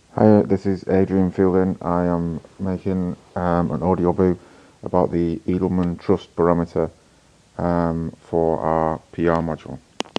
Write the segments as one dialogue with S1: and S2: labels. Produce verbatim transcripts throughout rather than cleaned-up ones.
S1: Hi, this is Adrian Fielding. I am making um, an audiobook about the Edelman Trust Barometer um, for our P R module.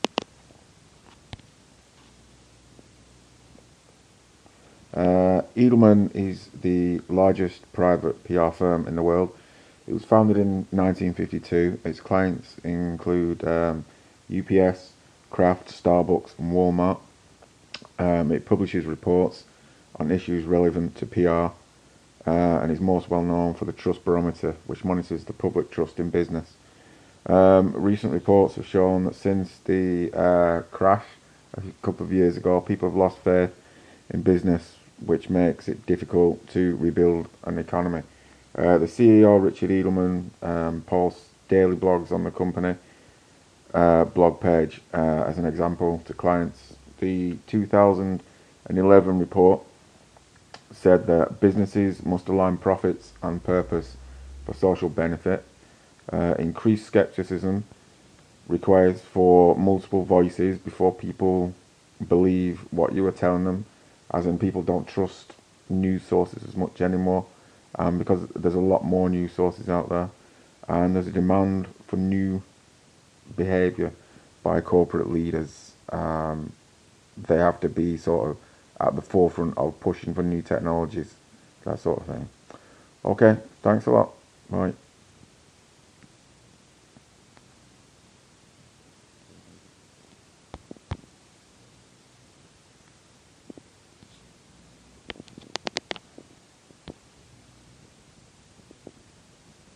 S1: Uh, Edelman is the largest private P R firm in the world. It was founded in nineteen fifty-two. Its clients include um, U P S, Kraft, Starbucks, and Walmart. Um, it publishes reports on issues relevant to P R, uh, and is most well known for the Trust Barometer, which monitors the public trust in business. Um, recent reports have shown that since the uh, crash a couple of years ago, people have lost faith in business, which makes it difficult to rebuild an economy. Uh, the C E O, Richard Edelman, um, posts daily blogs on the company uh, blog page uh, as an example to clients. The two thousand eleven report said that businesses must align profits and purpose for social benefit. Uh, increased skepticism requires for multiple voices before people believe what you are telling them, as in people don't trust news sources as much anymore, um, because there's a lot more news sources out there, and there's a demand for new behaviour by corporate leaders. Um, they have to be sort of at the forefront of pushing for new technologies, that sort of thing. Okay, thanks a lot. Bye.